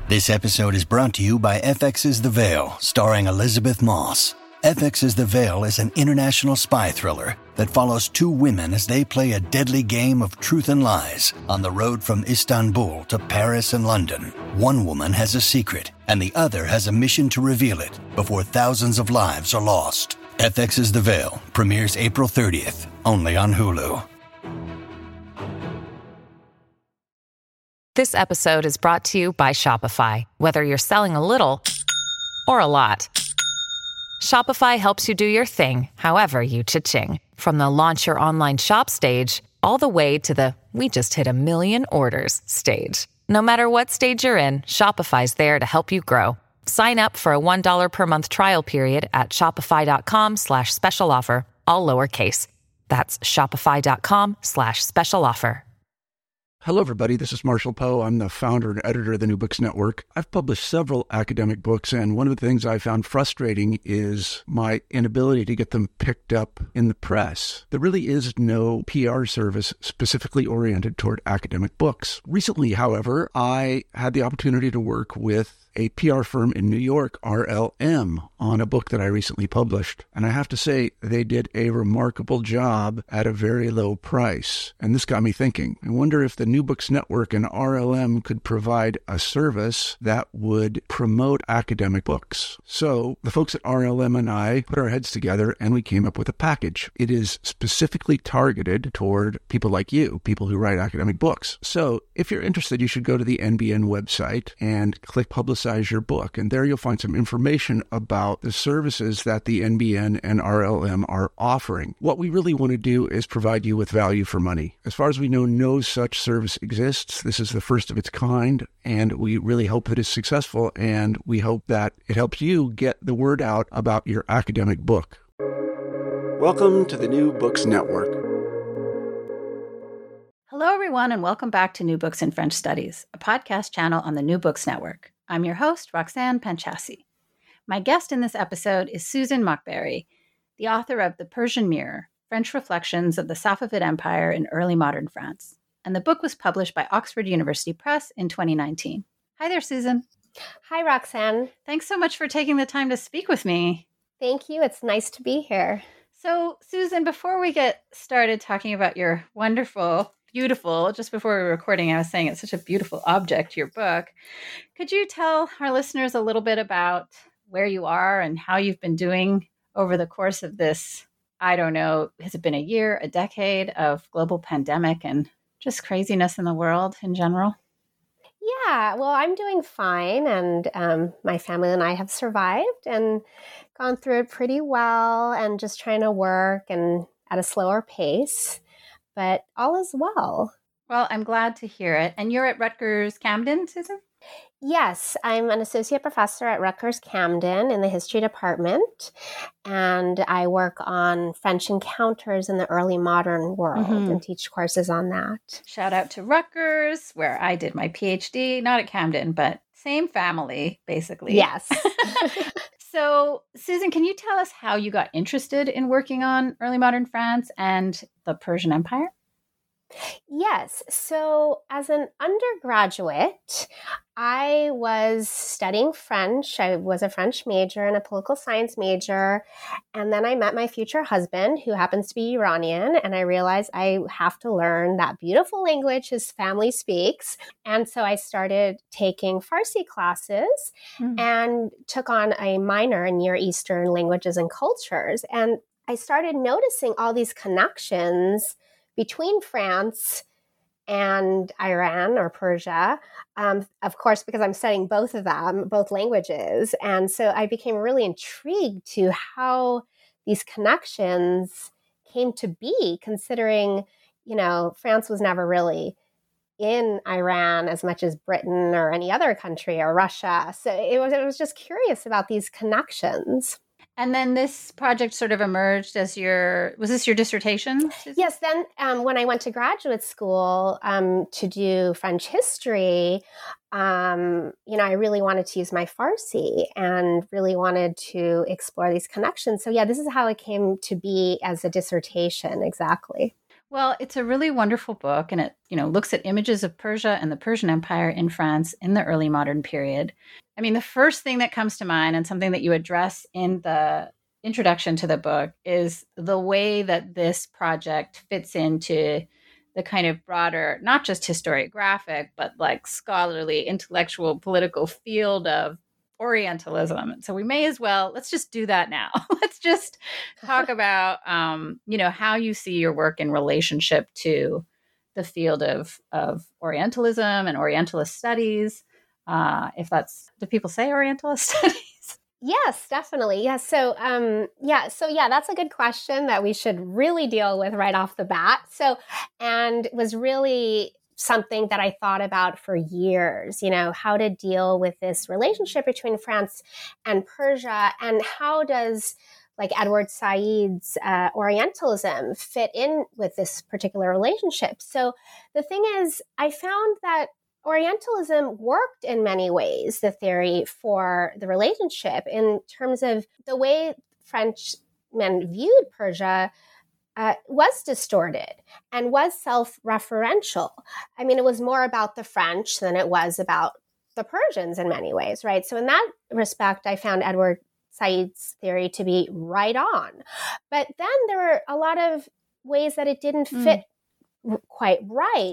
This episode is brought to you by FX's The Veil, starring Elizabeth Moss. FX's The Veil is an international spy thriller that follows two women as they play a deadly game of truth and lies on the road from Istanbul to Paris and London. One woman has a secret, and the other has a mission to reveal it before thousands of lives are lost. FX's The Veil premieres April 30th, only on Hulu. This episode is brought to you by Shopify. Whether you're selling a little or a lot, Shopify helps you do your thing, however you cha-ching. From the launch your online shop stage, all the way to the we just hit 1 million orders stage. No matter what stage you're in, Shopify's there to help you grow. Sign up for a $1 per month trial period at shopify.com/special offer, all lowercase. That's shopify.com/special offer. Hello, everybody. This is Marshall Poe. I'm the founder and editor of the New Books Network. I've published several academic books, and one of the things I found frustrating is my inability to get them picked up in the press. There really is no PR service specifically oriented toward academic books. Recently, however, I had the opportunity to work with a PR firm in New York, RLM, on a book that I recently published. And I have to say, they did a remarkable job at a very low price. And this got me thinking. I wonder if the New Books Network and RLM could provide a service that would promote academic books. So the folks at RLM and I put our heads together and we came up with a package. It is specifically targeted toward people like you, people who write academic books. So if you're interested, you should go to the NBN website and click Publicize Your Book. And there you'll find some information about the services that the NBN and RLM are offering. What we really want to do is provide you with value for money. As far as we know, no such service exists. This is the first of its kind, and we really hope it is successful, and we hope that it helps you get the word out about your academic book. Welcome to the New Books Network. Hello, everyone, and welcome back to New Books in French Studies, a podcast channel on the New Books Network. I'm your host, Roxanne Panchasi. My guest in this episode is Susan Mockberry, the author of The Persian Mirror, French Reflections of the Safavid Empire in Early Modern France. And the book was published by Oxford University Press in 2019. Hi there, Susan. Hi, Roxanne. Thanks so much for taking the time to speak with me. Thank you. It's nice to be here. So, Susan, before we get started talking about your wonderful, beautiful, just before we were recording, I was saying it's such a beautiful object, your book. Could you tell our listeners a little bit about where you are and how you've been doing over the course of this, I don't know, has it been a year, a decade of global pandemic and just craziness in the world in general? Yeah, well, I'm doing fine, and my family and I have survived and gone through it pretty well, and just trying to work and at a slower pace, but all is well. Well, I'm glad to hear it. And you're at Rutgers Camden, Susan? Yes, I'm an associate professor at Rutgers Camden in the history department, and I work on French encounters in the early modern world and teach courses on that. Shout out to Rutgers, where I did my PhD, not at Camden, but same family, basically. Yes. So, Susan, can you tell us how you got interested in working on early modern France and the Persian Empire? Yes. So as an undergraduate, I was studying French. I was a French major and a political science major. And then I met my future husband, who happens to be Iranian. And I realized I have to learn that beautiful language his family speaks. And so I started taking Farsi classes and took on a minor in Near Eastern languages and cultures. And I started noticing all these connections between France and Iran or Persia, of course, because I'm studying both of them, both languages. And so I became really intrigued to how these connections came to be, considering, you know, France was never really in Iran as much as Britain or any other country or Russia. So it was just curious about these connections. And then this project sort of emerged as was this your dissertation, Susan? Yes. Then when I went to graduate school to do French history, I really wanted to use my Farsi and really wanted to explore these connections. So yeah, this is how it came to be as a dissertation, exactly. Well, it's a really wonderful book, and it, looks at images of Persia and the Persian Empire in France in the early modern period. I mean, the first thing that comes to mind, and something that you address in the introduction to the book, is the way that this project fits into the kind of broader, not just historiographic, but like scholarly, intellectual, political field of Orientalism. So we may as well, let's just do that now. Let's just talk about, how you see your work in relationship to the field of Orientalism and Orientalist studies. Do people say Orientalist studies? Yes, definitely. Yes. So, that's a good question that we should really deal with right off the bat. And it was really something that I thought about for years, how to deal with this relationship between France and Persia, and how does like Edward Said's Orientalism fit in with this particular relationship. So the thing is, I found that Orientalism worked in many ways, the theory for the relationship, in terms of the way Frenchmen viewed Persia was distorted and was self-referential. I mean, it was more about the French than it was about the Persians in many ways, right? So in that respect, I found Edward Said's theory to be right on. But then there were a lot of ways that it didn't fit quite right.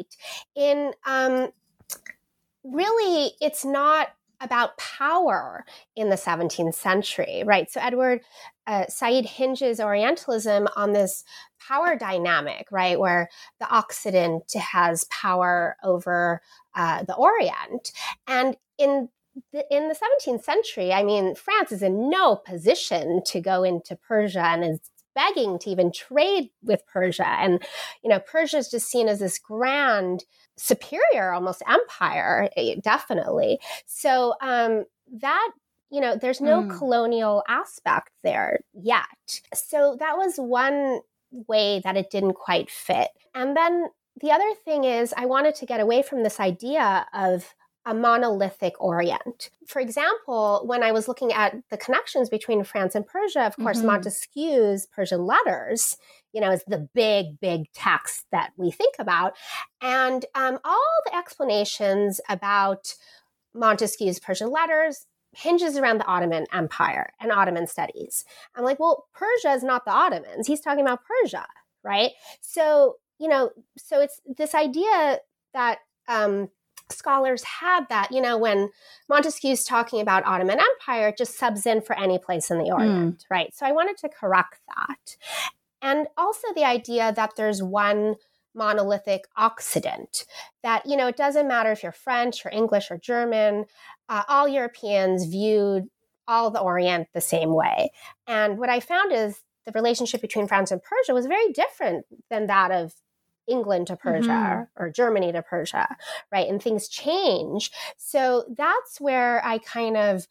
Really, it's not about power in the 17th century, right? So Edward Said hinges Orientalism on this power dynamic, right, where the Occident has power over the Orient. And in the 17th century, I mean, France is in no position to go into Persia and is begging to even trade with Persia. And, Persia is just seen as this grand, superior almost empire, definitely. So that, there's no colonial aspect there yet. So that was one way that it didn't quite fit. And then the other thing is, I wanted to get away from this idea of a monolithic Orient. For example, when I was looking at the connections between France and Persia, of course, Montesquieu's Persian Letters, is the big, big text that we think about. And all the explanations about Montesquieu's Persian Letters hinges around the Ottoman Empire and Ottoman studies. I'm like, well, Persia is not the Ottomans. He's talking about Persia, right? So, so it's this idea that scholars had that, when Montesquieu's talking about Ottoman Empire, it just subs in for any place in the Orient, right? So I wanted to correct that. And also the idea that there's one monolithic Occident, that, it doesn't matter if you're French or English or German, all Europeans viewed all the Orient the same way. And what I found is the relationship between France and Persia was very different than that of England to Persia or Germany to Persia, right? And things change. So that's where I kind of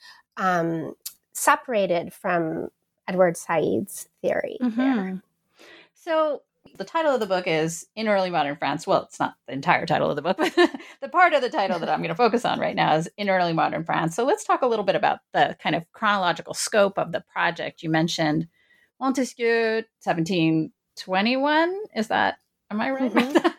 separated from Edward Said's theory there. So the title of the book is In Early Modern France. Well, it's not the entire title of the book, but the part of the title that I'm going to focus on right now is In Early Modern France. So let's talk a little bit about the kind of chronological scope of the project. You mentioned Montesquieu, 1721. Am I right with that?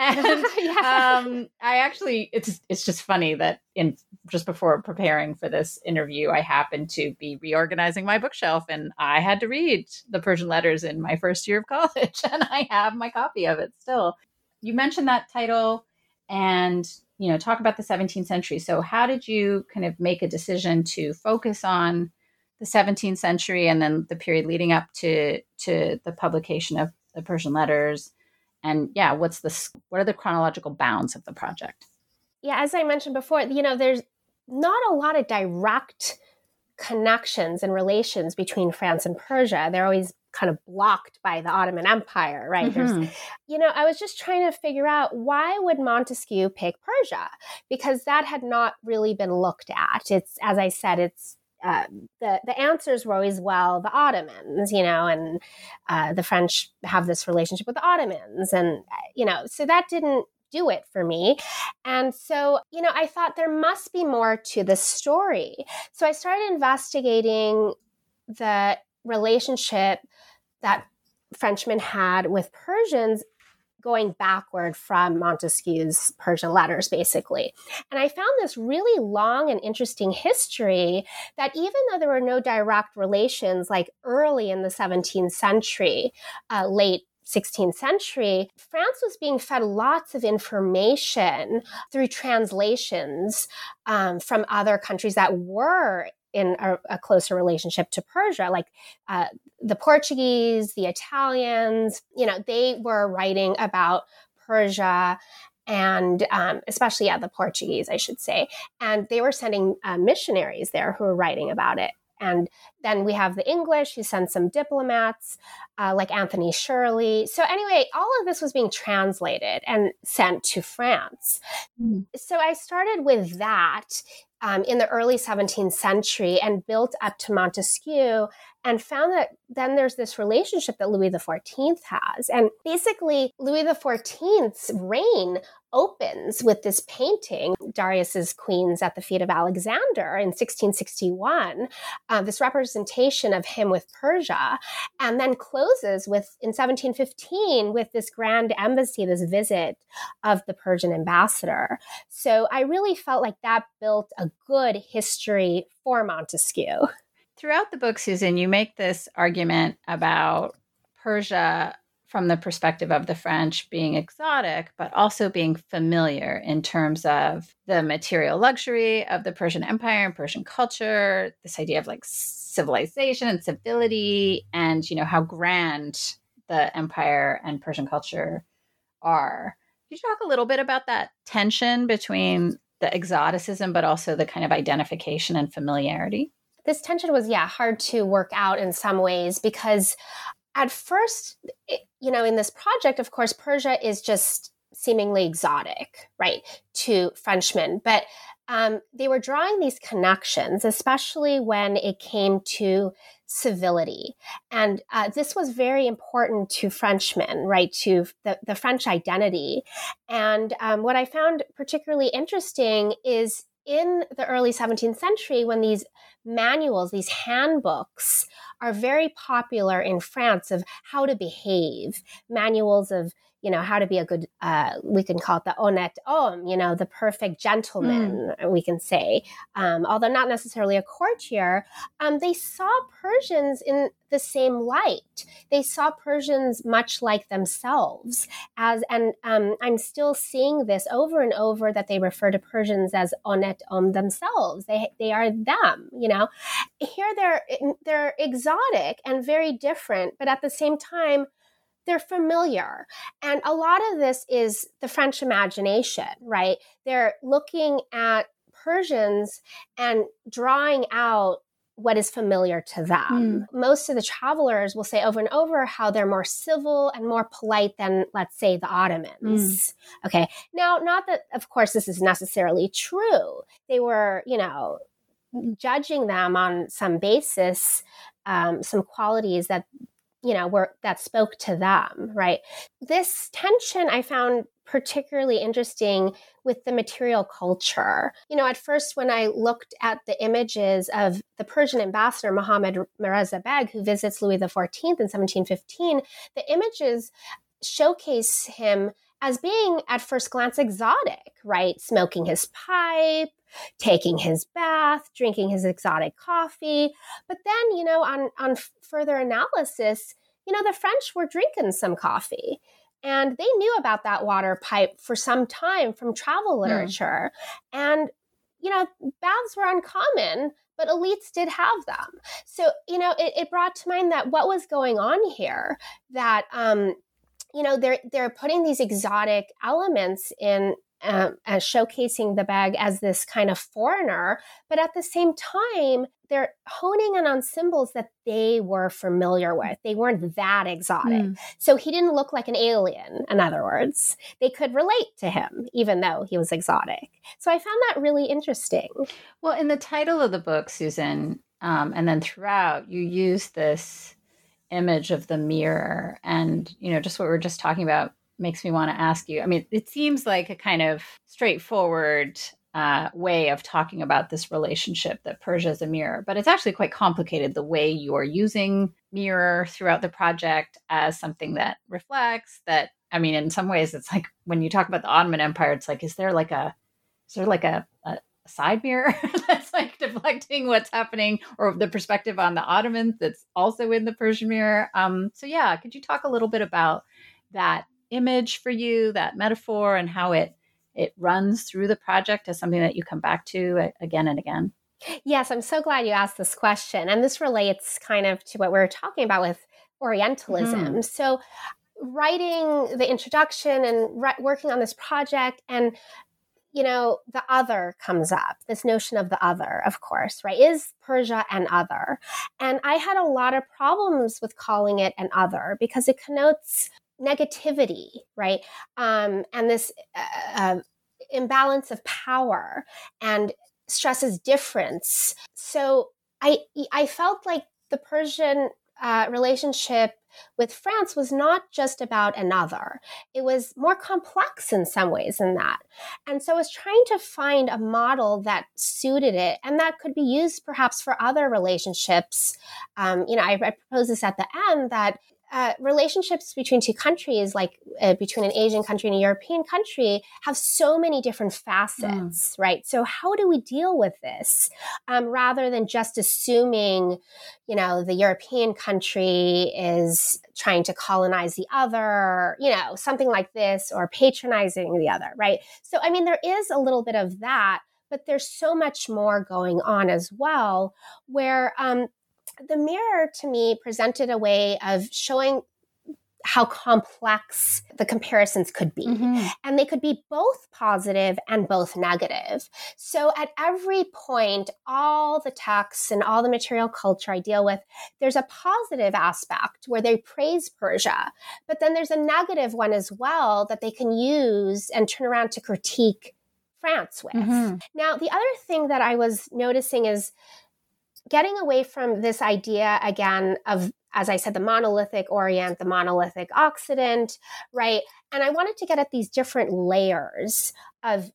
And I actually, it's just funny that just before preparing for this interview, I happened to be reorganizing my bookshelf, and I had to read the Persian Letters in my first year of college, and I have my copy of it still. You mentioned that title, and talk about the 17th century. So how did you kind of make a decision to focus on the 17th century and then the period leading up to the publication of the Persian Letters? And what are the chronological bounds of the project? Yeah, as I mentioned before, there's not a lot of direct connections and relations between France and Persia. They're always kind of blocked by the Ottoman Empire, right? There's, I was just trying to figure out, why would Montesquieu pick Persia? Because that had not really been looked at. It's, as I said, it's the answers were always, well, the Ottomans, and the French have this relationship with the Ottomans. And, so that didn't do it for me. And so, I thought there must be more to the story. So I started investigating the relationship that Frenchmen had with Persians going backward from Montesquieu's Persian letters, basically. And I found this really long and interesting history that even though there were no direct relations, like early in the 17th century, late 16th century, France was being fed lots of information through translations from other countries that were in a closer relationship to Persia, like the Portuguese, the Italians. They were writing about Persia and especially the Portuguese, I should say. And they were sending missionaries there who were writing about it. And then we have the English who sent some diplomats like Anthony Shirley. So anyway, all of this was being translated and sent to France. So I started with that in the early 17th century and built up to Montesquieu and found that then there's this relationship that Louis XIV has. And basically, Louis XIV's reign opens with this painting, Darius's Queens at the Feet of Alexander in 1661, this representation of him with Persia, and then closes in 1715 with this grand embassy, this visit of the Persian ambassador. So I really felt like that built a good history for Montesquieu. Throughout the book, Susan, you make this argument about Persia from the perspective of the French being exotic, but also being familiar in terms of the material luxury of the Persian Empire and Persian culture, this idea of like civilization and civility, and, how grand the empire and Persian culture are. Could you talk a little bit about that tension between the exoticism, but also the kind of identification and familiarity? This tension was, hard to work out in some ways because at first, in this project, of course, Persia is just seemingly exotic, right, to Frenchmen. But they were drawing these connections, especially when it came to civility. And this was very important to Frenchmen, right, to the French identity. And what I found particularly interesting is in the early 17th century, when these manuals, these handbooks are very popular in France of how to behave, manuals of, how to be a good, we can call it the honnête homme, the perfect gentleman, we can say, although not necessarily a courtier, they saw Persians in the same light. They saw Persians much like themselves and I'm still seeing this over and over that they refer to Persians as honnête homme themselves. They are them, Here they're exotic and very different, but at the same time, they're familiar. And a lot of this is the French imagination, right? They're looking at Persians and drawing out what is familiar to them. Most of the travelers will say over and over how they're more civil and more polite than, let's say, the Ottomans. Okay. Now, not that, of course, this is necessarily true. They were, judging them on some basis, some qualities that that spoke to them, right? This tension I found particularly interesting with the material culture. At first when I looked at the images of the Persian ambassador, Mohammad Mirza Beg, who visits Louis XIV in 1715, the images showcase him as being at first glance exotic, right? Smoking his pipe, taking his bath, drinking his exotic coffee. But then, on further analysis, the French were drinking some coffee. And they knew about that water pipe for some time from travel literature. And, baths were uncommon, but elites did have them. So, it brought to mind that what was going on here, that, they're putting these exotic elements in, as showcasing the Beg as this kind of foreigner, but at the same time, they're honing in on symbols that they were familiar with. They weren't that exotic. So he didn't look like an alien, in other words. They could relate to him, even though he was exotic. So I found that really interesting. Well, in the title of the book, Susan, and then throughout, you use this image of the mirror. And, just what we were just talking about makes me want to ask you, it seems like a kind of straightforward way of talking about this relationship that Persia is a mirror, but it's actually quite complicated the way you are using mirror throughout the project as something that reflects, that I mean, in some ways, it's like when you talk about the Ottoman Empire, it's like, is there like a side mirror that's like deflecting what's happening, or the perspective on the Ottomans that's also in the Persian mirror? So yeah, could you talk a little bit about that image for you, that metaphor, and how it runs through the project as something that you come back to again and again? Yes, I'm so glad you asked this question. And this relates kind of to what we were talking about with Orientalism. Mm-hmm. So writing the introduction and working on this project, and the other comes up, this notion of the other, of course, right? Is Persia an other? And I had a lot of problems with calling it an other because it connotes negativity, right? And this imbalance of power and stresses difference. So I felt like the Persian relationship with France was not just about another. It was more complex in some ways than that. And so I was trying to find a model that suited it and that could be used perhaps for other relationships. I propose this at the end, that relationships between two countries, like between an Asian country and a European country, have so many different facets, right? So how do we deal with this rather than just assuming, the European country is trying to colonize the other, something like this, or patronizing the other, right? So, I mean, there is a little bit of that, but there's so much more going on as well, where the mirror to me presented a way of showing how complex the comparisons could be. Mm-hmm. And they could be both positive and both negative. So at every point, all the texts and all the material culture I deal with, there's a positive aspect where they praise Persia, but then there's a negative one as well that they can use and turn around to critique France with. Mm-hmm. Now, the other thing that I was noticing is getting away from this idea again of, as I said, the monolithic Orient, the monolithic Occident, right? And I wanted to get at these different layers of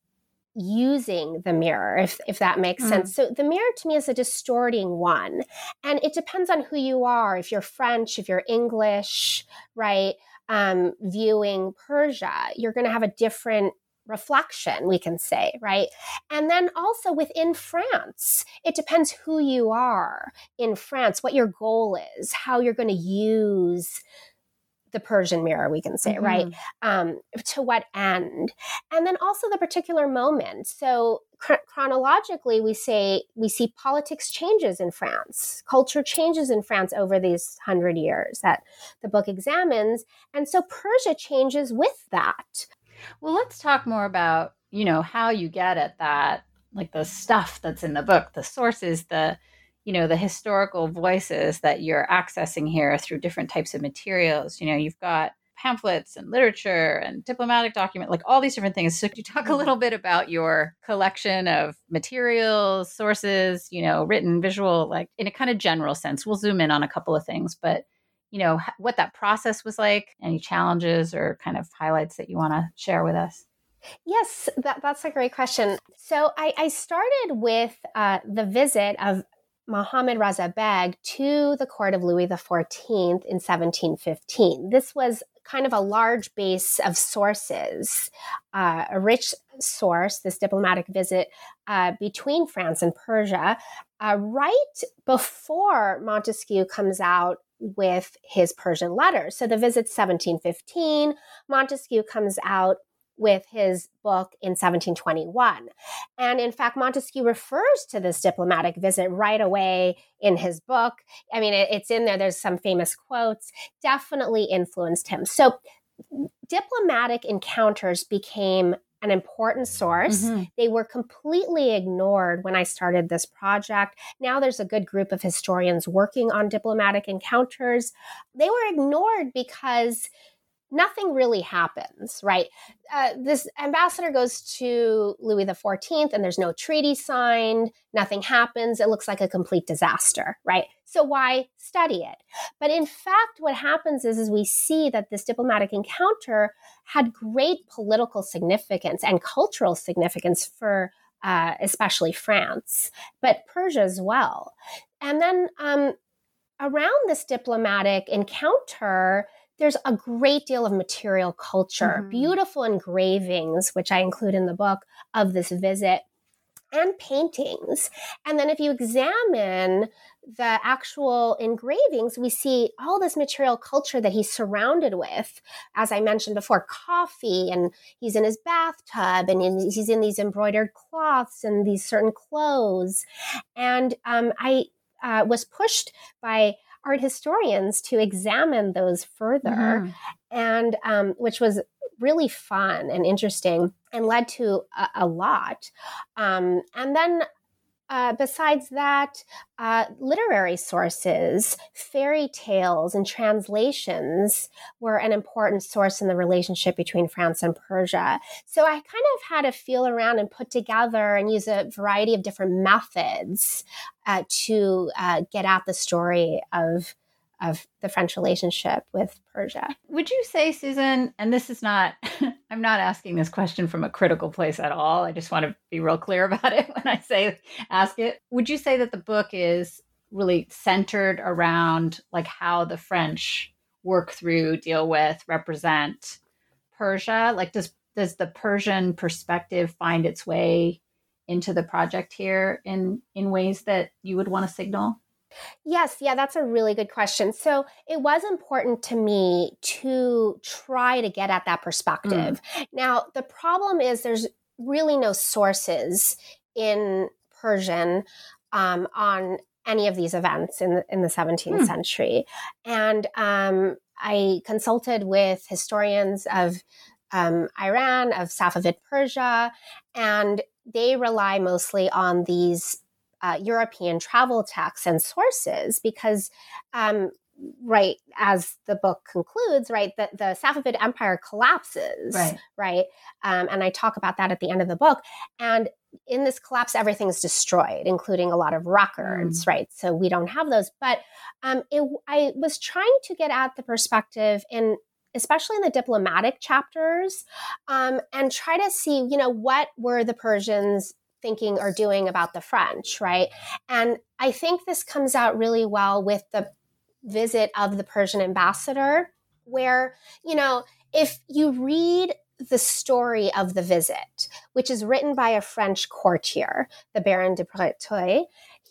using the mirror, if that makes sense. So the mirror to me is a distorting one. And it depends on who you are. If you're French, if you're English, right? Viewing Persia, you're going to have a different reflection, we can say, right? And then also within France, it depends who you are in France, what your goal is, how you're going to use the Persian mirror, we can say, mm-hmm. right? To what end? And then also the particular moment. So chronologically, we see politics changes in France, culture changes in France over these 100 years that the book examines. And so Persia changes with that. Well, let's talk more about, how you get at that, like the stuff that's in the book, the sources, the historical voices that you're accessing here through different types of materials. You've got pamphlets and literature and diplomatic document, like all these different things. So could you talk a little bit about your collection of materials, sources, written, visual, like in a kind of general sense? We'll zoom in on a couple of things, but what that process was like, any challenges or kind of highlights that you want to share with us? Yes, that's a great question. So I started with the visit of Mohammad Reza Beg to the court of Louis XIV in 1715. This was kind of a large base of sources, a rich source, this diplomatic visit between France and Persia, right before Montesquieu comes out with his Persian letters. So the visit's 1715, Montesquieu comes out with his book in 1721. And in fact, Montesquieu refers to this diplomatic visit right away in his book. I mean, it's in there. There's some famous quotes, definitely influenced him. So diplomatic encounters became an important source. Mm-hmm. They were completely ignored when I started this project. Now there's a good group of historians working on diplomatic encounters. They were ignored because nothing really happens, right? This ambassador goes to Louis XIV and there's no treaty signed, nothing happens. It looks like a complete disaster, right? So why study it? But in fact, what happens is we see that this diplomatic encounter had great political significance and cultural significance for especially France, but Persia as well. And then around this diplomatic encounter, there's a great deal of material culture, beautiful engravings, which I include in the book, of this visit, and paintings. And then if you examine the actual engravings, we see all this material culture that he's surrounded with. As I mentioned before, coffee, and he's in his bathtub, and he's in these embroidered cloths and these certain clothes. And I was pushed by art historians to examine those further, and which was really fun and interesting and led to a lot. And then besides that, literary sources, fairy tales, and translations were an important source in the relationship between France and Persia. So I kind of had to feel around and put together and use a variety of different methods to get at the story of the French relationship with Persia. Would you say, Susan, and this is not, I'm not asking this question from a critical place at all. I just want to be real clear about it when I say ask it. Would you say that the book is really centered around like how the French work through, deal with, represent Persia? Like does the Persian perspective find its way into the project here in ways that you would want to signal? Yes, yeah, that's a really good question. So it was important to me to try to get at that perspective. Now, the problem is there's really no sources in Persian on any of these events in the 17th century. And I consulted with historians of Iran, of Safavid Persia, and they rely mostly on these European travel texts and sources because, right, as the book concludes, right, the Safavid Empire collapses, right? And I talk about that at the end of the book. And in this collapse, everything's destroyed, including a lot of records, right? So we don't have those. But I was trying to get at the perspective especially in the diplomatic chapters, and try to see, what were the Persians thinking or doing about the French, right? And I think this comes out really well with the visit of the Persian ambassador, where, if you read the story of the visit, which is written by a French courtier, the Baron de Breteuil,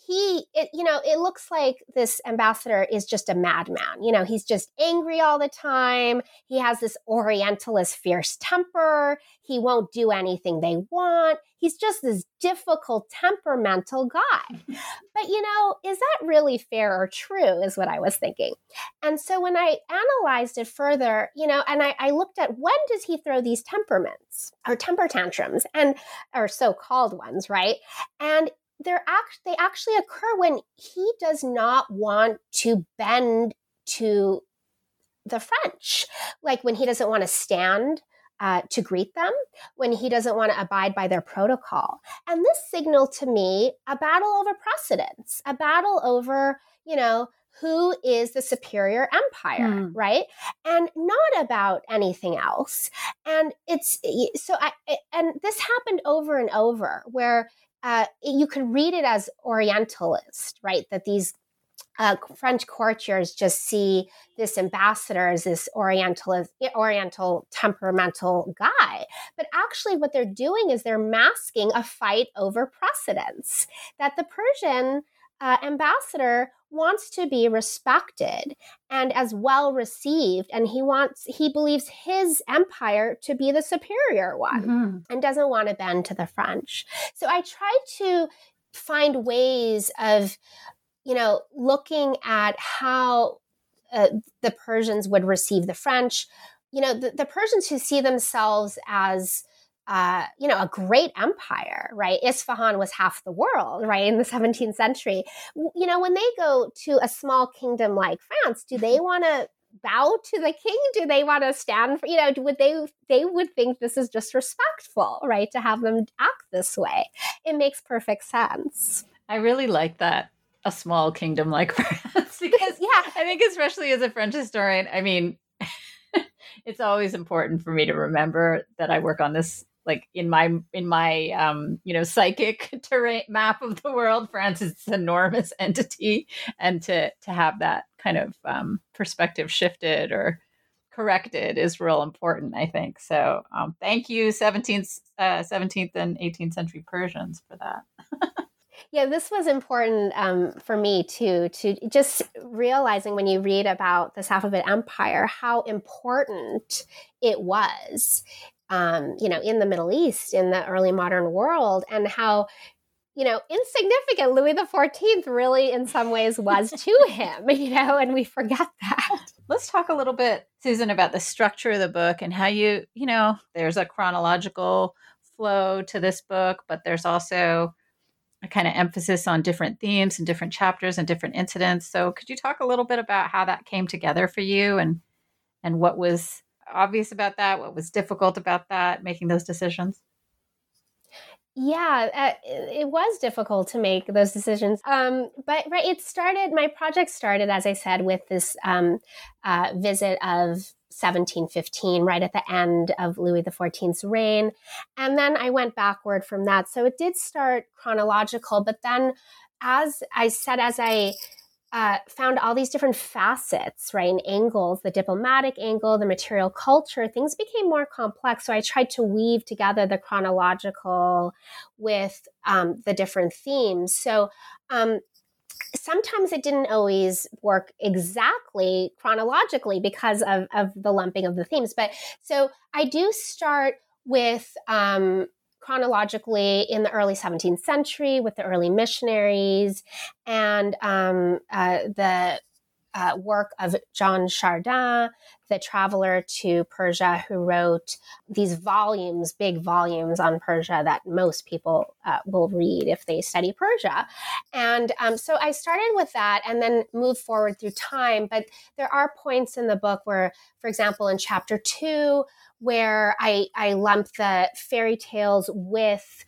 it looks like this ambassador is just a madman. He's just angry all the time. He has this Orientalist fierce temper. He won't do anything they want. He's just this difficult, temperamental guy. But, is that really fair or true is what I was thinking. And so when I analyzed it further, and I looked at when does he throw these temperaments or temper tantrums or so-called ones, right? And they actually occur when he does not want to bend to the French, like when he doesn't want to stand to greet them, when he doesn't want to abide by their protocol. And this signaled to me a battle over precedence, a battle over, who is the superior empire, right? And not about anything else. And and this happened over and over where you could read it as Orientalist, right? That these French courtiers just see this ambassador as this Oriental temperamental guy. But actually what they're doing is they're masking a fight over precedence, that the Persian ambassador wants to be respected and as well received. And he believes his empire to be the superior one and doesn't want to bend to the French. So I tried to find ways of, looking at how the Persians would receive the French. The Persians who see themselves as a great empire, right? Isfahan was half the world, right? In the 17th century. When they go to a small kingdom like France, do they want to bow to the king? Do they want to stand for, they would think this is just respectful, right? To have them act this way. It makes perfect sense. I really like that. A small kingdom like France, because I think especially as a French historian, I mean, it's always important for me to remember that I work on this, like in my psychic terrain map of the world. France is this enormous entity, and to have that kind of perspective shifted or corrected is real important, I think. So thank you, 17th and 18th century Persians, for that. Yeah, this was important for me too, to just realizing when you read about the Safavid Empire, how important it was, in the Middle East, in the early modern world, and how, insignificant Louis XIV really in some ways was to him, and we forget that. Let's talk a little bit, Susan, about the structure of the book and how there's a chronological flow to this book, but there's also a kind of emphasis on different themes and different chapters and different incidents. So could you talk a little bit about how that came together for you and what was obvious about that, what was difficult about that, making those decisions? Yeah, it was difficult to make those decisions. But my project started, as I said, with this visit of 1715, right at the end of Louis XIV's reign. And then I went backward from that. So it did start chronological, but then as I found all these different facets, right, and angles, the diplomatic angle, the material culture, things became more complex. So I tried to weave together the chronological with the different themes. So sometimes it didn't always work exactly chronologically because of the lumping of the themes. But so I do start with chronologically in the early 17th century with the early missionaries and the work of Jean Chardin, the traveler to Persia, who wrote these volumes, big volumes on Persia that most people will read if they study Persia. And so I started with that and then moved forward through time. But there are points in the book where, for example, in chapter 2, where I lump the fairy tales with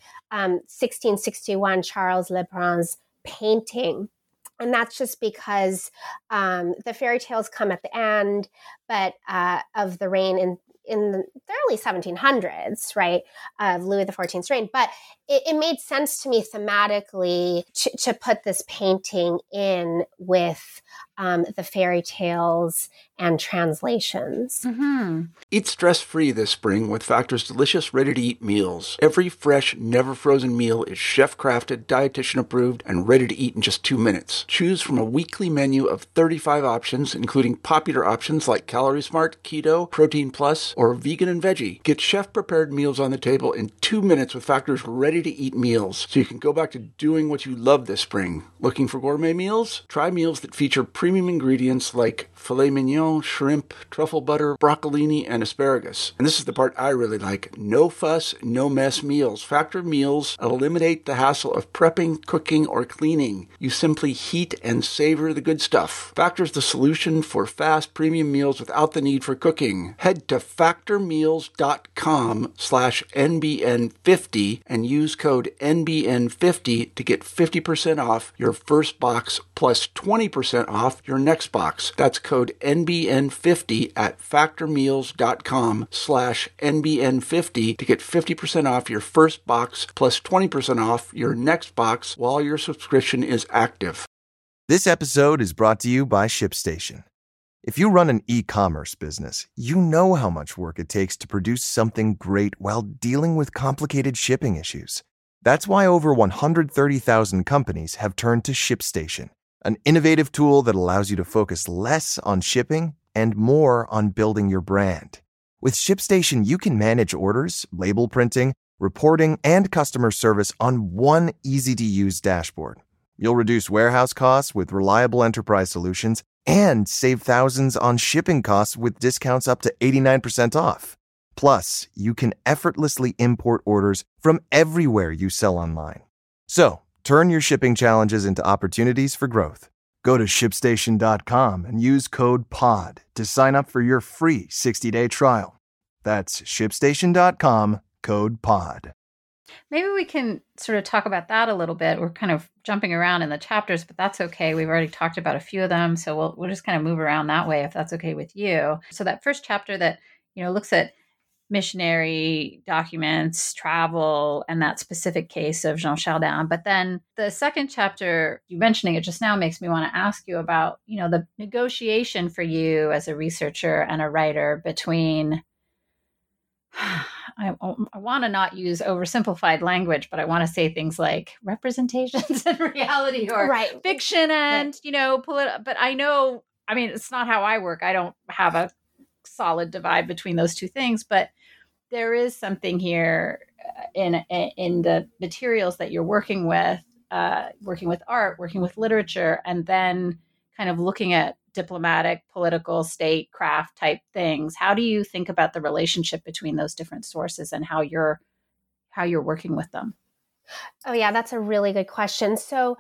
1661 Charles Lebrun's painting. And that's just because the fairy tales come at the end, but of the reign in the early 1700s, right, of Louis XIV's reign. But it made sense to me thematically to put this painting in with the fairy tales and translations. Mm-hmm. Eat stress-free this spring with Factor's delicious ready-to-eat meals. Every fresh, never-frozen meal is chef-crafted, dietitian-approved, and ready to eat in just 2 minutes. Choose from a weekly menu of 35 options, including popular options like Calorie Smart, Keto, Protein Plus, or Vegan and Veggie. Get chef-prepared meals on the table in 2 minutes with Factor's ready-to-eat meals, so you can go back to doing what you love this spring. Looking for gourmet meals? Try meals that feature premium ingredients like filet mignon, shrimp, truffle butter, broccolini, and asparagus. And this is the part I really like. No fuss, no mess meals. Factor meals eliminate the hassle of prepping, cooking, or cleaning. You simply heat and savor the good stuff. Factor's the solution for fast premium meals without the need for cooking. Head to factormeals.com/NBN50 and use code NBN50 to get 50% off your first box plus 20% off your next box. That's code NBN50 at factormeals.com/NBN50 to get 50% off your first box plus 20% off your next box while your subscription is active. This episode is brought to you by ShipStation. If you run an e-commerce business, you know how much work it takes to produce something great while dealing with complicated shipping issues. That's why over 130,000 companies have turned to ShipStation, an innovative tool that allows you to focus less on shipping and more on building your brand. With ShipStation, you can manage orders, label printing, reporting, and customer service on one easy-to-use dashboard. You'll reduce warehouse costs with reliable enterprise solutions and save thousands on shipping costs with discounts up to 89% off. Plus, you can effortlessly import orders from everywhere you sell online. So, turn your shipping challenges into opportunities for growth. Go to ShipStation.com and use code POD to sign up for your free 60-day trial. That's ShipStation.com, code POD. Maybe we can sort of talk about that a little bit. We're kind of jumping around in the chapters, but that's okay. We've already talked about a few of them, so we'll just kind of move around that way if that's okay with you. So that first chapter that looks at missionary documents, travel, and that specific case of Jean Chardin. But then the second chapter, you mentioning it just now, makes me want to ask you about, the negotiation for you as a researcher and a writer between, I want to not use oversimplified language, but I want to say things like representations and reality, or fiction and, but it's not how I work. I don't have a solid divide between those two things, but there is something here in the materials that you're working with art, working with literature, and then kind of looking at diplomatic, political, statecraft type things. How do you think about the relationship between those different sources and how you're working with them? Oh yeah, that's a really good question. So,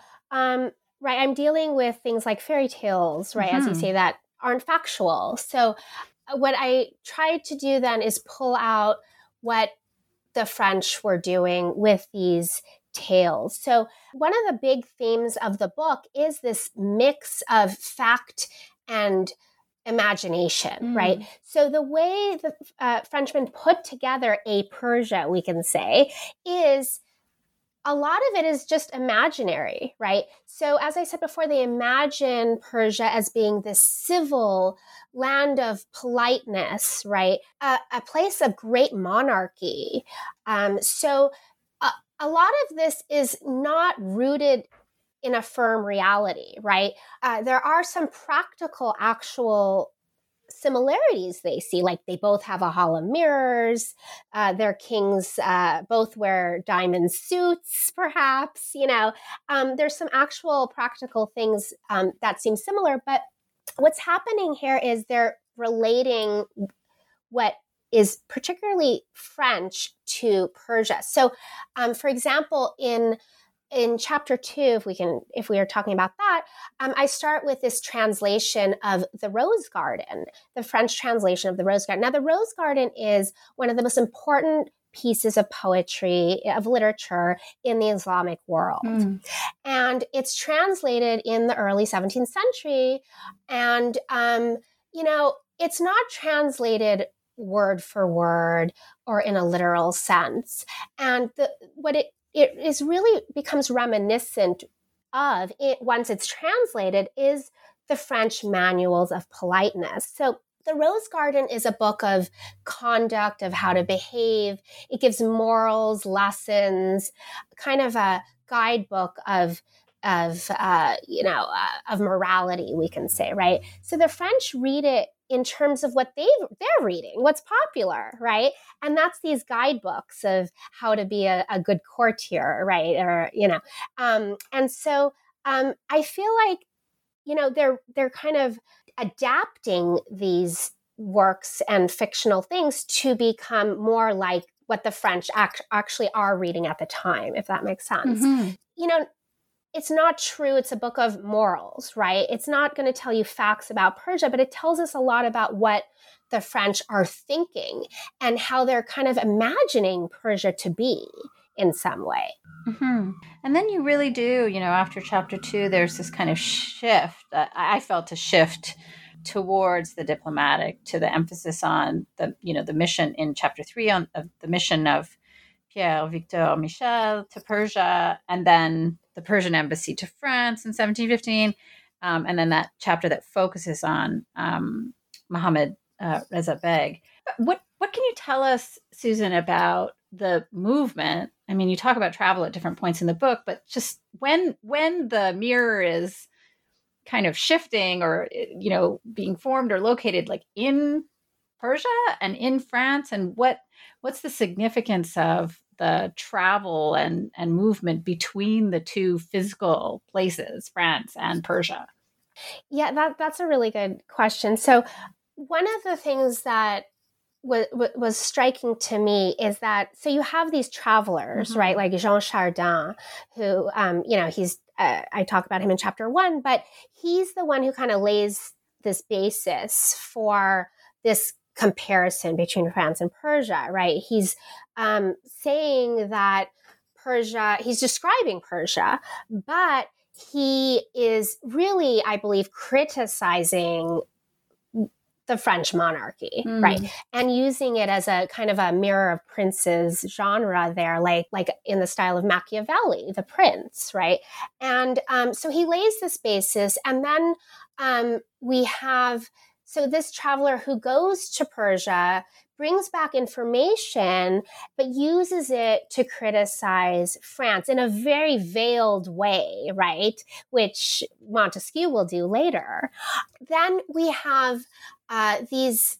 I'm dealing with things like fairy tales, right? As you say, that aren't factual. So what I tried to do then is pull out what the French were doing with these tales. So one of the big themes of the book is this mix of fact and imagination, right? So the way the Frenchmen put together a Persia, we can say, is a lot of it is just imaginary, right? So as I said before, they imagine Persia as being this civil land of politeness, right? A place of great monarchy. So a lot of this is not rooted in a firm reality, right? There are some practical, actual similarities they see, like they both have a hall of mirrors, their kings both wear diamond suits, perhaps, there's some actual practical things that seem similar, but what's happening here is they're relating what is particularly French to Persia. So, for example, in chapter 2, if we are talking about that, I start with this translation of the Rose Garden, the French translation of the Rose Garden. Now, the Rose Garden is one of the most important pieces of poetry, of literature in the Islamic world. And it's translated in the early 17th century. And, it's not translated word for word or in a literal sense. And what it is really becomes reminiscent of it once it's translated is the French manuals of politeness. So the Rose Garden is a book of conduct, of how to behave. It gives morals, lessons, kind of a guidebook of morality, we can say, right? So the French read it in terms of what they're reading, what's popular, right? And that's these guidebooks of how to be a good courtier, right? Or, and so I feel like, they're kind of adapting these works and fictional things to become more like what the French actually are reading at the time, if that makes sense. It's not true. It's a book of morals, right? It's not going to tell you facts about Persia, but it tells us a lot about what the French are thinking and how they're kind of imagining Persia to be in some way. And then you really do, after chapter 2, there's this kind of shift. I felt a shift towards the diplomatic, to the emphasis on the mission in chapter 3 of the mission of Pierre Victor Michel to Persia, and then the Persian embassy to France in 1715, and then that chapter that focuses on Mohammed Reza Beg. What can you tell us, Susan, about the movement? I mean, you talk about travel at different points in the book, but just when the mirror is kind of shifting or, being formed or located, like in Persia and in France, and what's the significance of the travel and movement between the two physical places, France and Persia? Yeah, that's a really good question. So one of the things that was striking to me is that, so you have these travelers, right? Like Jean Chardin, who, he's, I talk about him in chapter 1, but he's the one who kind of lays this basis for this comparison between France and Persia, right? He's saying that Persia, he's describing Persia, but he is really, I believe, criticizing the French monarchy, right? And using it as a kind of a mirror of princes genre there, like in the style of Machiavelli, the prince, right? And so he lays this basis, and then we have, so this traveler who goes to Persia brings back information, but uses it to criticize France in a very veiled way, right? Which Montesquieu will do later. Then we have these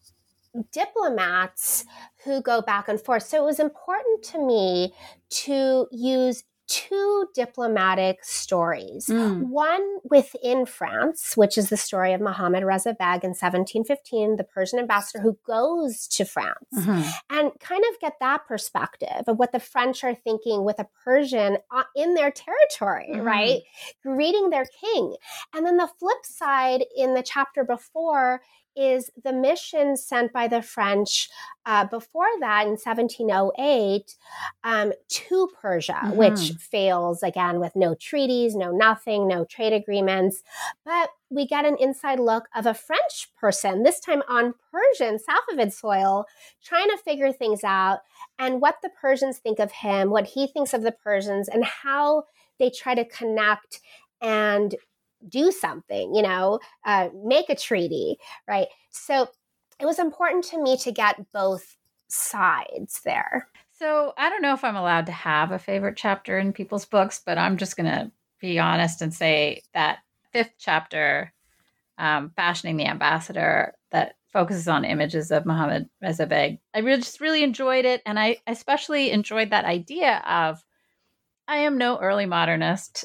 diplomats who go back and forth. So it was important to me to use two diplomatic stories. One within France, which is the story of Mohammad Reza Beg in 1715, the Persian ambassador who goes to France, and kind of get that perspective of what the French are thinking with a Persian in their territory, right? Greeting their king. And then the flip side in the chapter before is the mission sent by the French before that in 1708 to Persia, which fails again with no treaties, no nothing, no trade agreements. But we get an inside look of a French person, this time on Persian, Safavid soil, trying to figure things out and what the Persians think of him, what he thinks of the Persians, and how they try to connect and do something, make a treaty, right? So it was important to me to get both sides there. So I don't know if I'm allowed to have a favorite chapter in people's books, but I'm just going to be honest and say that 5th chapter, Fashioning the Ambassador, that focuses on images of Mohammad Reza Beg. I just really enjoyed it. And I especially enjoyed that idea of, I am no early modernist.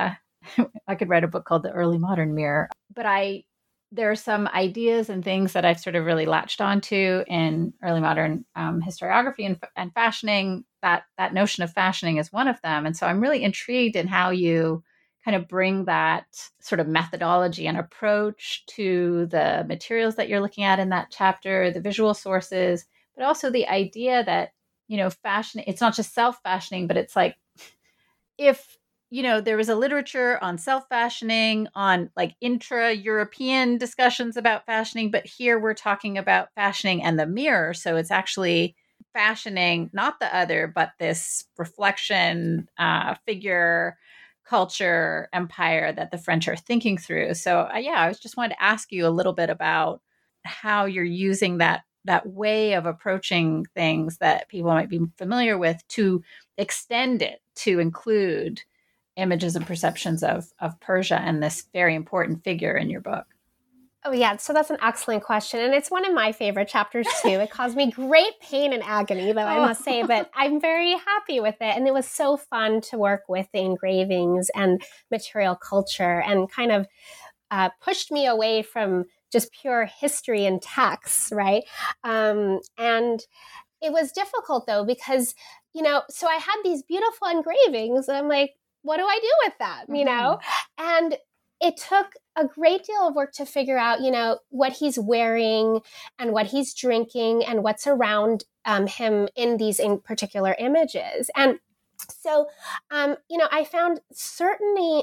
I could write a book called The Early Modern Mirror, but there are some ideas and things that I've sort of really latched onto in early modern historiography and fashioning. That notion of fashioning is one of them. And so I'm really intrigued in how you kind of bring that sort of methodology and approach to the materials that you're looking at in that chapter, the visual sources, but also the idea that, fashion, it's not just self-fashioning, but it's like, if there was a literature on self-fashioning, on like intra-European discussions about fashioning, but here we're talking about fashioning and the mirror. So it's actually fashioning, not the other, but this reflection, figure, culture, empire that the French are thinking through. So I just wanted to ask you a little bit about how you're using that way of approaching things that people might be familiar with to extend it to include images and perceptions of Persia and this very important figure in your book. Oh, yeah. So that's an excellent question. And it's one of my favorite chapters, too. It caused me great pain and agony, though, I must say, but I'm very happy with it. And it was so fun to work with the engravings and material culture, and kind of pushed me away from just pure history and text, right? And it was difficult, though, because, so I had these beautiful engravings, and I'm like, what do I do with that, And it took a great deal of work to figure out, what he's wearing and what he's drinking and what's around him in these in particular images. And so, I found certain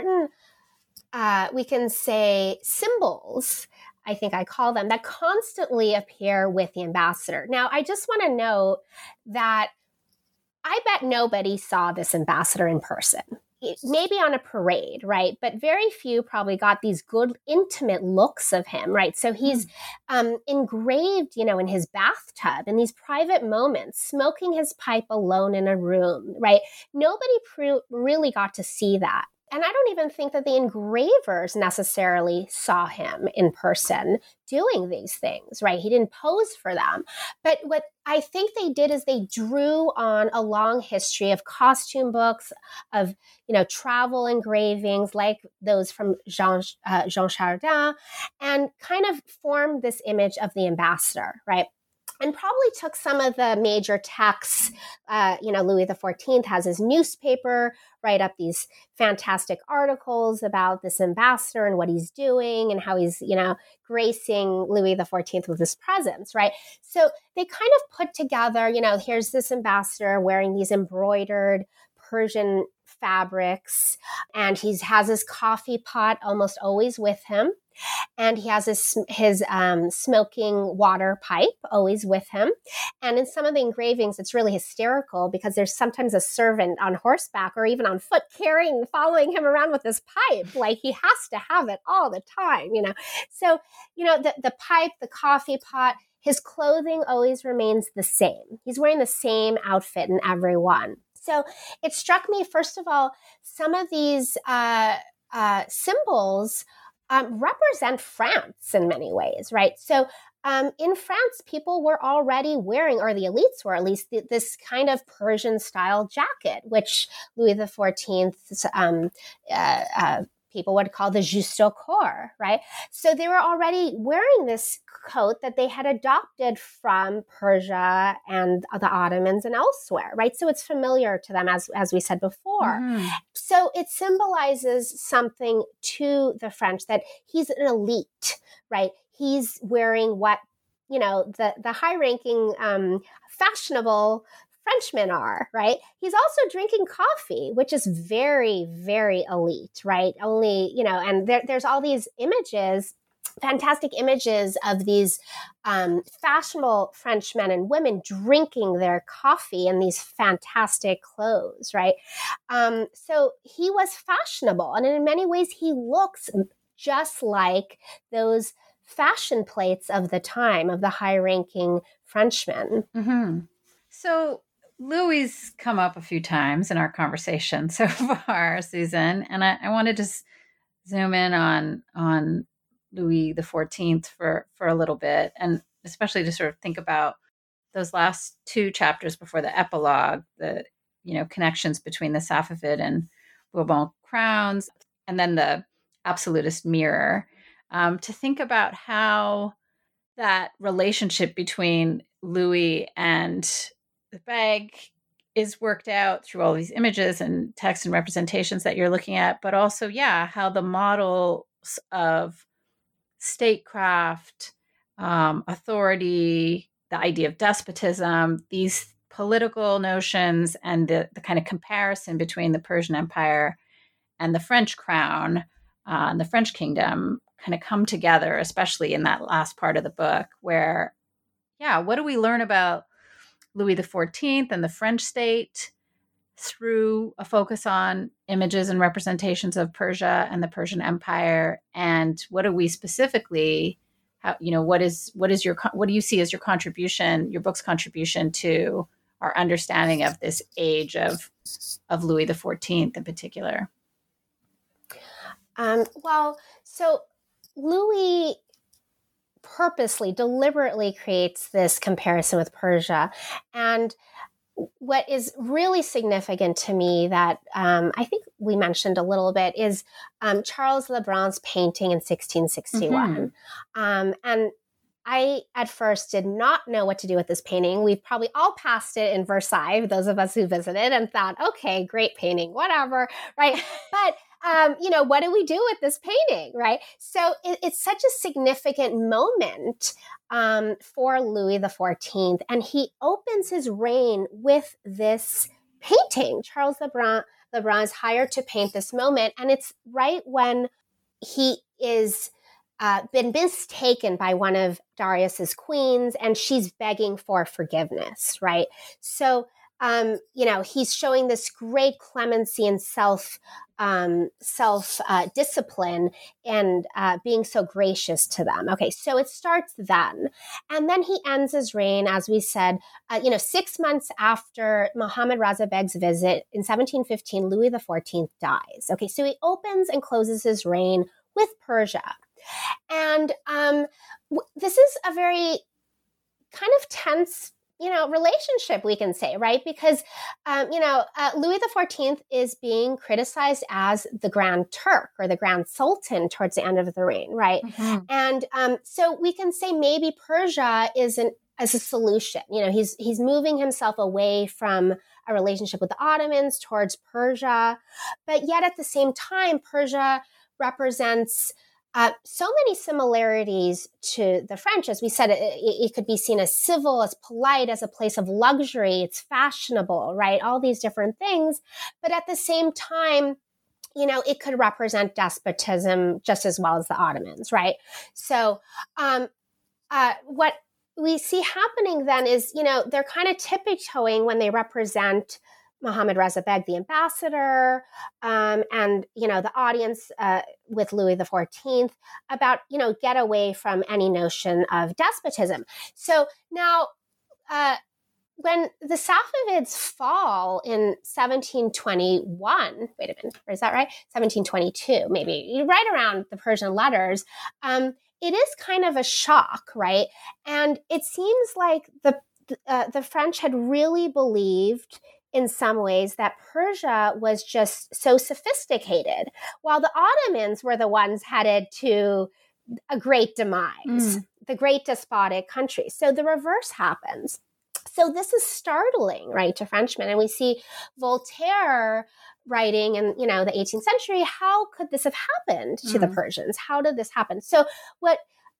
we can say symbols, I think I call them, that constantly appear with the ambassador. Now, I just want to note that I bet nobody saw this ambassador in person. Maybe on a parade, right? But very few probably got these good, intimate looks of him, right? So he's engraved, in his bathtub, in these private moments, smoking his pipe alone in a room, right? Nobody really got to see that. And I don't even think that the engravers necessarily saw him in person doing these things, right? He didn't pose for them. But what I think they did is they drew on a long history of costume books, of, travel engravings like those from Jean Chardin, and kind of formed this image of the ambassador, right? And probably took some of the major texts. Louis XIV has his newspaper write up these fantastic articles about this ambassador and what he's doing and how he's, gracing Louis XIV with his presence, right? So they kind of put together, here's this ambassador wearing these embroidered Persian fabrics, and he has his coffee pot almost always with him. And he has his smoking water pipe always with him. And in some of the engravings, it's really hysterical because there's sometimes a servant on horseback or even on foot following him around with this pipe. Like he has to have it all the time, So, the pipe, the coffee pot, his clothing always remains the same. He's wearing the same outfit in every one. So it struck me, first of all, some of these symbols represent France in many ways, right? So in France, people were already wearing, or the elites were at least, this kind of Persian-style jacket, which Louis XIV's people would call the justaucorps, right? So they were already wearing this coat that they had adopted from Persia and the Ottomans and elsewhere, right? So it's familiar to them, as we said before. Mm-hmm. So it symbolizes something to the French, that he's an elite, right? He's wearing what, the high-ranking, fashionable Frenchmen are, right? He's also drinking coffee, which is very, very elite, right? Only, and there's all these images, fantastic images of these fashionable French men and women drinking their coffee in these fantastic clothes, right? So he was fashionable. And in many ways, he looks just like those fashion plates of the time of the high-ranking Frenchmen. Mm-hmm. So Louis come up a few times in our conversation so far, Susan, and I wanted to zoom in on Louis XIV for a little bit, and especially to sort of think about those last two chapters before the epilogue, the connections between the Safavid and Bourbon crowns, and then the absolutist mirror, to think about how that relationship between Louis and the bag is worked out through all these images and text and representations that you're looking at, but also, how the models of statecraft, authority, the idea of despotism, these political notions, and the kind of comparison between the Persian Empire and the French crown, and the French kingdom kind of come together, especially in that last part of the book where, what do we learn about Louis XIV and the French state through a focus on images and representations of Persia and the Persian Empire? And what do we specifically, what do you see as your contribution, your book's contribution to our understanding of this age of Louis XIV in particular? So Louis purposely, deliberately creates this comparison with Persia. And what is really significant to me that I think we mentioned a little bit is Charles Lebrun's painting in 1661. Mm-hmm. And I, at first, did not know what to do with this painting. We've probably all passed it in Versailles, those of us who visited, and thought, okay, great painting, whatever, right? But what do we do with this painting, right? So it's such a significant moment for Louis XIV, and he opens his reign with this painting. Charles Lebrun is hired to paint this moment, and it's right when he is been mistaken by one of Darius's queens, and she's begging for forgiveness, right? So he's showing this great clemency and self discipline and being so gracious to them. Okay, so it starts then. And then he ends his reign, as we said, 6 months after Muhammad Raza Beg's visit in 1715, Louis XIV dies. Okay, so he opens and closes his reign with Persia. And this is a very kind of tense relationship, we can say, right? Because, Louis XIV is being criticized as the Grand Turk or the Grand Sultan towards the end of the reign, right? Mm-hmm. And so we can say maybe Persia is a solution. He's moving himself away from a relationship with the Ottomans towards Persia, but yet at the same time, Persia represents so many similarities to the French. As we said, it could be seen as civil, as polite, as a place of luxury. It's fashionable, right? All these different things. But at the same time, it could represent despotism just as well as the Ottomans, right? So what we see happening then is, they're kind of tippy-toeing when they represent Mohammad Reza Beg, the ambassador, and, the audience with Louis XIV about, get away from any notion of despotism. So now, when the Safavids fall in 1721, wait a minute, is that right? 1722, maybe, right around the Persian letters, it is kind of a shock, right? And it seems like the French had really believed in some ways that Persia was just so sophisticated, while the Ottomans were the ones headed to a great demise, the great despotic country. So the reverse happens. So this is startling, right, to Frenchmen. And we see Voltaire writing in, the 18th century, how could this have happened to the Persians? How did this happen? So what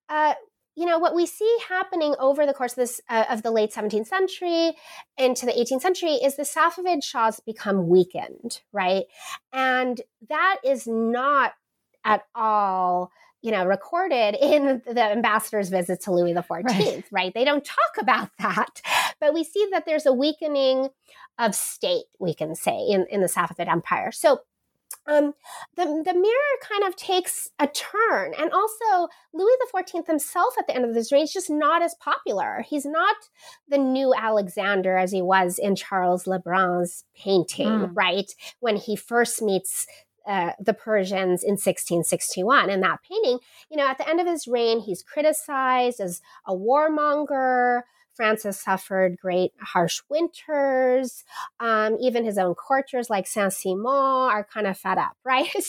we see happening over the course of this of the late 17th century into the 18th century is the Safavid Shahs become weakened, right? And that is not at all recorded in the ambassador's visit to Louis XIV, right? They don't talk about that. But we see that there's a weakening of state, we can say, in the Safavid Empire. So the mirror kind of takes a turn. And also, Louis XIV himself at the end of this reign is just not as popular. He's not the new Alexander as he was in Charles Lebrun's painting, right? When he first meets the Persians in 1661. In that painting, at the end of his reign, he's criticized as a warmonger. France has suffered great harsh winters. Even his own courtiers like Saint-Simon are kind of fed up, right? So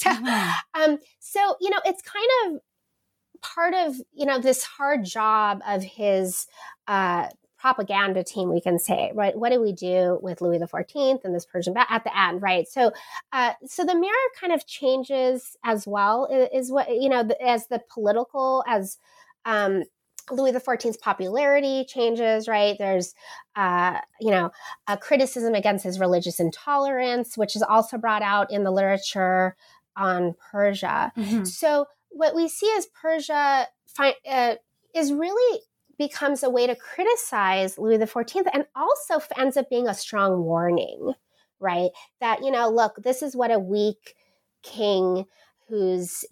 it's kind of part of, this hard job of his propaganda team, we can say, right? What do we do with Louis XIV and this Persian at the end, right? So the mirror kind of changes as well, is what, as the political, as Louis XIV's popularity changes, right? There's, a criticism against his religious intolerance, which is also brought out in the literature on Persia. So what we see as Persia is really becomes a way to criticize Louis XIV, and also ends up being a strong warning, right? That, look, this is what a weak king who's,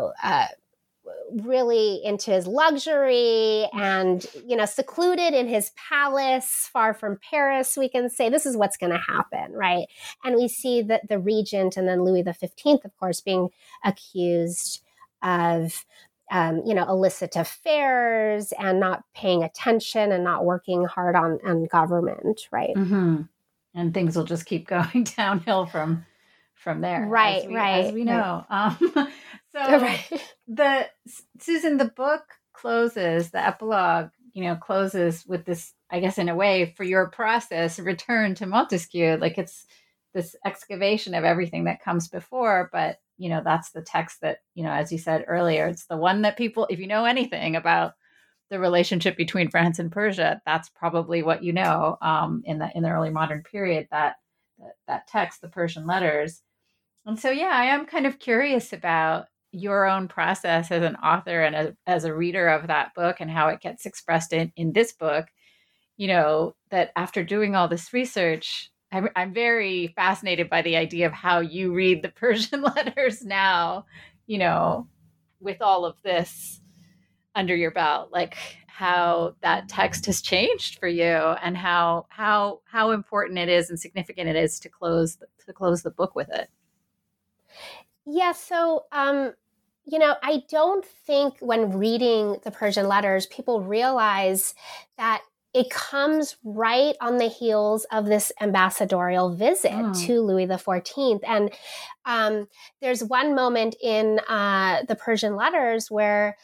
really into his luxury and, secluded in his palace far from Paris, we can say, this is what's going to happen, right? And we see that the regent and then Louis XV, of course, being accused of illicit affairs and not paying attention and not working hard on government, right? And things will just keep going downhill from there, right? As we know. Susan, the book closes, the epilogue, closes with this, I guess, in a way, for your process, return to Montesquieu. Like, it's this excavation of everything that comes before, but that's the text that, as you said earlier, it's the one that people, if you know anything about the relationship between France and Persia, that's probably what in the early modern period, that text, the Persian letters. And so, I am kind of curious about your own process as an author and as a reader of that book, and how it gets expressed in this book, that after doing all this research, I'm very fascinated by the idea of how you read the Persian letters now, with all of this under your belt, like how that text has changed for you, and how important it is and significant it is to close the book with it. Yeah. So, I don't think when reading the Persian letters, people realize that it comes right on the heels of this ambassadorial visit to Louis XIV. And there's one moment in the Persian letters where,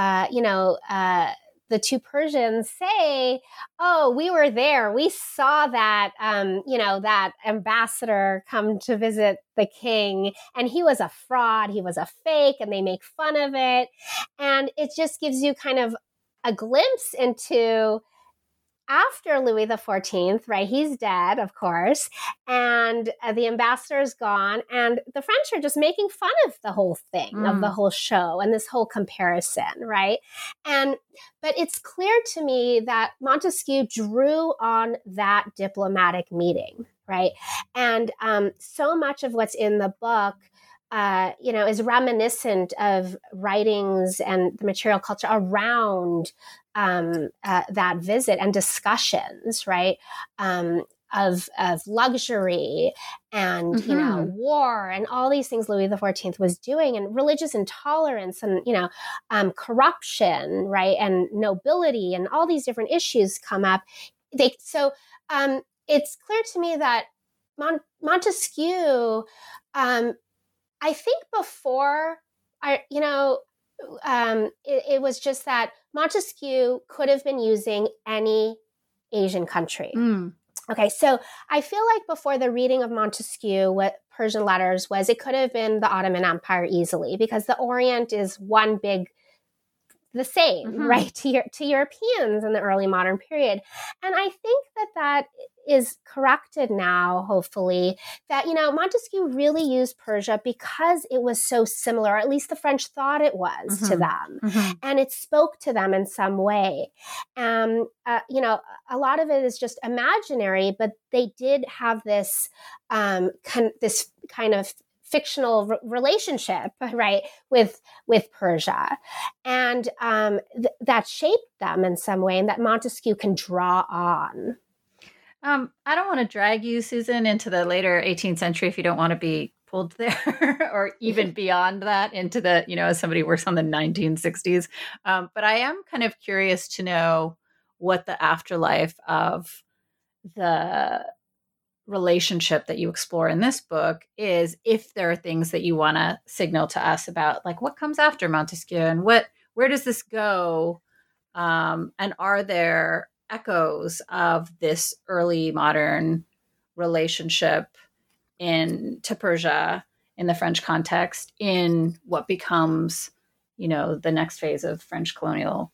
the two Persians say, oh, we were there. We saw that, that ambassador come to visit the king, and he was a fraud. He was a fake, and they make fun of it. And it just gives you kind of a glimpse into, after Louis XIV, right, he's dead, of course, and the ambassador's gone, and the French are just making fun of the whole thing, of the whole show, and this whole comparison, right? But it's clear to me that Montesquieu drew on that diplomatic meeting, right? And so much of what's in the book is reminiscent of writings and the material culture around that visit and discussions, right? Of luxury and, war and all these things Louis XIV was doing, and religious intolerance and, corruption, right? And nobility and all these different issues come up. So it's clear to me that Montesquieu, I think before it was just that Montesquieu could have been using any Asian country. Okay, so I feel like before the reading of Montesquieu, what Persian letters was, it could have been the Ottoman Empire easily, because the Orient is the same, right, to Europeans in the early modern period. And I think that is corrected now, hopefully, that, Montesquieu really used Persia because it was so similar, or at least the French thought it was to them. And it spoke to them in some way. A lot of it is just imaginary, but they did have this this kind of fictional relationship, right, with Persia, and that shaped them in some way, and that Montesquieu can draw on. I don't want to drag you, Susan, into the later 18th century if you don't want to be pulled there, or even beyond that into the, as somebody works on the 1960s. But I am kind of curious to know what the afterlife of the relationship that you explore in this book is, if there are things that you want to signal to us about, like what comes after Montesquieu and where does this go? And are there echoes of this early modern relationship to Persia in the French context in what becomes, the next phase of French colonial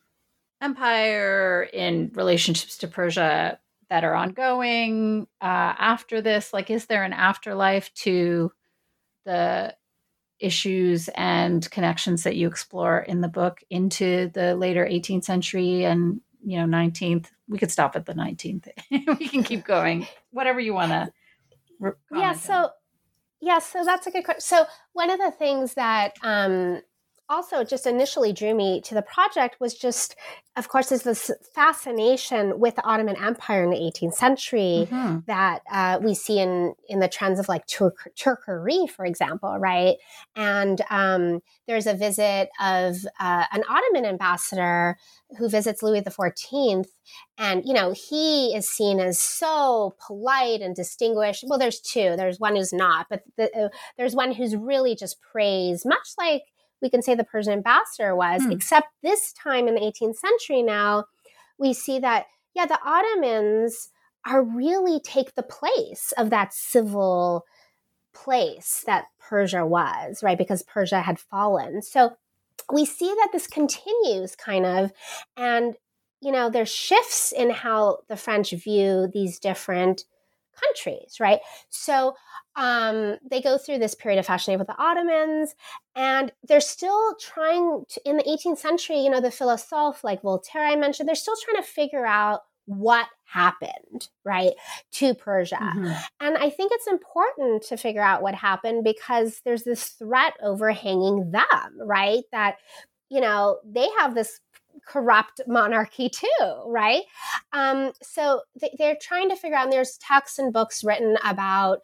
empire, in relationships to Persia that are ongoing after this? Like, is there an afterlife to the issues and connections that you explore in the book into the later 18th century and 19th? We could stop at the 19th. We can keep going, whatever you want to. So that's a good question. So one of the things that also just initially drew me to the project was just, of course, is this fascination with the Ottoman Empire in the 18th century that we see in the trends of like Turkery, for example, right? And there's a visit of an Ottoman ambassador who visits Louis XIV, and, he is seen as so polite and distinguished. Well, there's two. There's one who's not, but there's one who's really just praised, much like we can say the Persian ambassador was, except this time in the 18th century now, we see that, the Ottomans really take the place of that civil place that Persia was, right? Because Persia had fallen. So we see that this continues kind of, and, there's shifts in how the French view these different countries, right? So they go through this period of fascination with the Ottomans, and they're still trying to, in the 18th century, the philosophes like Voltaire I mentioned, they're still trying to figure out what happened, right, to Persia. And I think it's important to figure out what happened because there's this threat overhanging them, right? That, they have this corrupt monarchy too, right? So they're trying to figure out, and there's texts and books written about,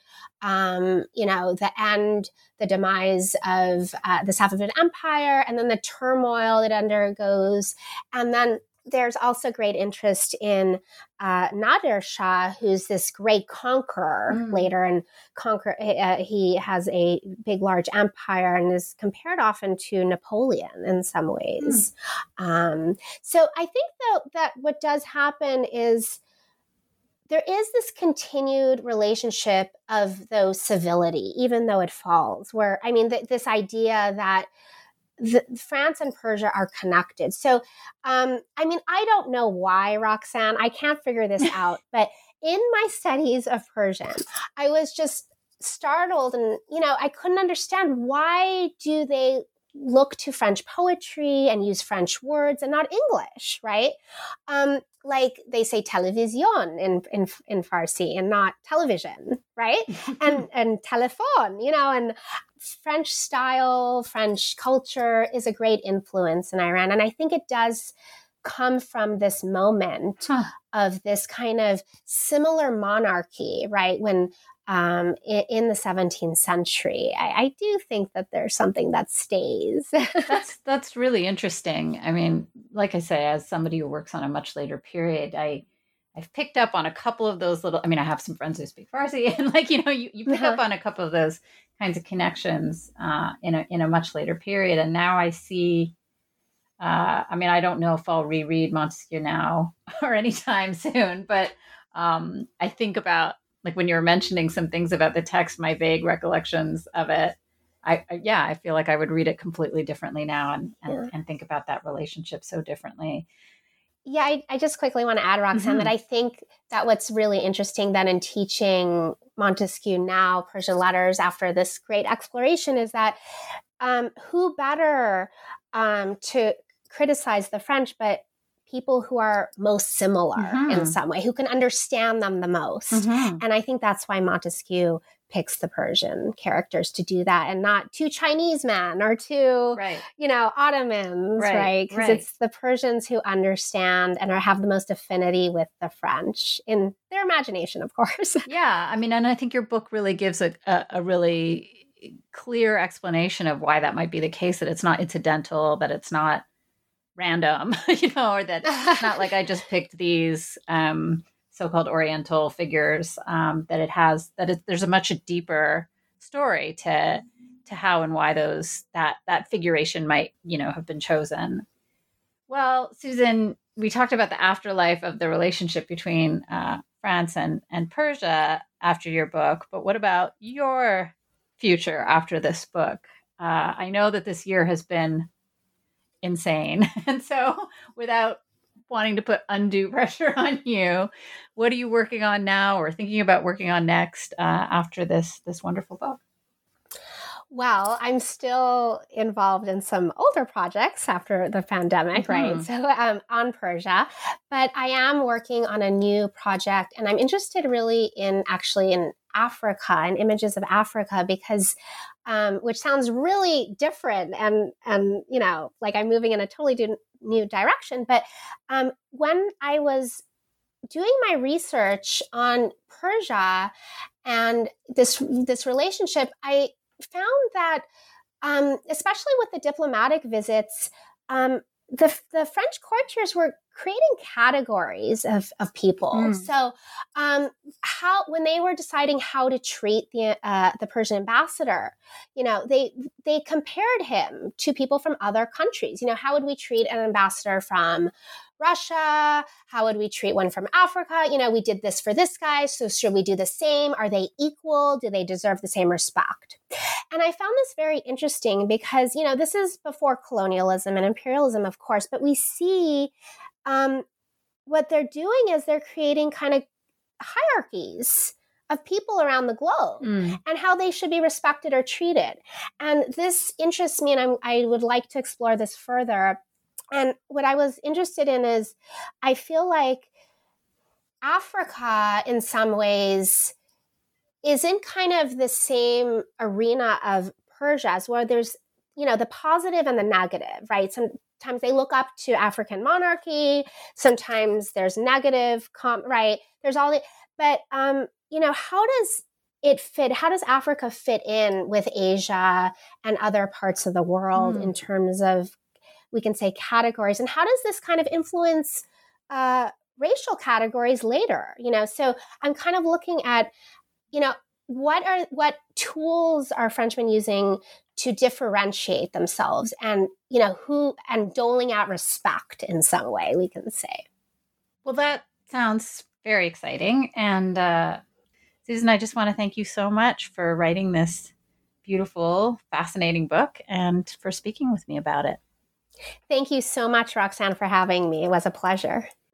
the end, the demise of the Safavid Empire, and then the turmoil it undergoes. And then there's also great interest in Nadir Shah, who's this great conqueror later, and he has a big, large empire and is compared often to Napoleon in some ways. So I think that what does happen is there is this continued relationship of, though, civility, even though it falls, where, this idea that France and Persia are connected. So, I mean, I don't know why, Roxanne. I can't figure this out. But in my studies of Persian, I was just startled, and I couldn't understand, why do they look to French poetry and use French words and not English, right? Like they say television in Farsi and not television, right? and telephone, and French style, French culture is a great influence in Iran. And I think it does come from this moment of this kind of similar monarchy, right? When in the 17th century, I do think that there's something that stays. That's really interesting. I mean, like I say, as somebody who works on a much later period, I've picked up on a couple of those little, I mean, I have some friends who speak Farsi, and you pick up on a couple of those kinds of connections in a much later period. And now I see, I mean, I don't know if I'll reread Montesquieu now or anytime soon, but I think about, like, when you were mentioning some things about the text, my vague recollections of it, I feel like I would read it completely differently now and think about that relationship so differently. Yeah, I just quickly want to add, Roxanne, that I think that what's really interesting then in teaching Montesquieu now, Persian letters, after this great exploration, is that who better to criticize the French, but people who are most similar in some way, who can understand them the most. And I think that's why Montesquieu picks the Persian characters to do that, and not two Chinese men or two, Ottomans, right? Because it's the Persians who understand and have the most affinity with the French in their imagination, of course. Yeah. I mean, and I think your book really gives a really clear explanation of why that might be the case, that it's not incidental, that it's not random, or that it's not like I just picked these so-called Oriental figures, there's a much deeper story to how and why that figuration might, have been chosen. Well, Susan, we talked about the afterlife of the relationship between France and Persia after your book, but what about your future after this book? I know that this year has been insane. And so, without wanting to put undue pressure on you, what are you working on now or thinking about working on next after this wonderful book? Well, I'm still involved in some older projects after the pandemic, right? So on Persia, but I am working on a new project, and I'm interested really in Africa and images of Africa, because which sounds really different and like I'm moving in a totally new direction. But when I was doing my research on Persia and this relationship, I found that, especially with the diplomatic visits, the French courtiers were creating categories of people. So, when they were deciding how to treat the Persian ambassador, they compared him to people from other countries. How would we treat an ambassador from Russia? How would we treat one from Africa? We did this for this guy, so should we do the same? Are they equal? Do they deserve the same respect? And I found this very interesting because, this is before colonialism and imperialism, of course, but we see what they're doing is they're creating kind of hierarchies of people around the globe and how they should be respected or treated. And this interests me, and I would like to explore this further. And what I was interested in is, I feel like Africa in some ways is in kind of the same arena of Persia, as where there's, the positive and the negative, right? Sometimes they look up to African monarchy. Sometimes there's negative, right? There's all the, but, how does it fit? How does Africa fit in with Asia and other parts of the world in terms of, we can say, categories? And how does this kind of influence racial categories later? So I'm kind of looking at, what tools are Frenchmen using to differentiate themselves, and and doling out respect in some way, we can say. Well, that sounds very exciting. And Susan, I just want to thank you so much for writing this beautiful, fascinating book and for speaking with me about it. Thank you so much, Roxanne, for having me. It was a pleasure.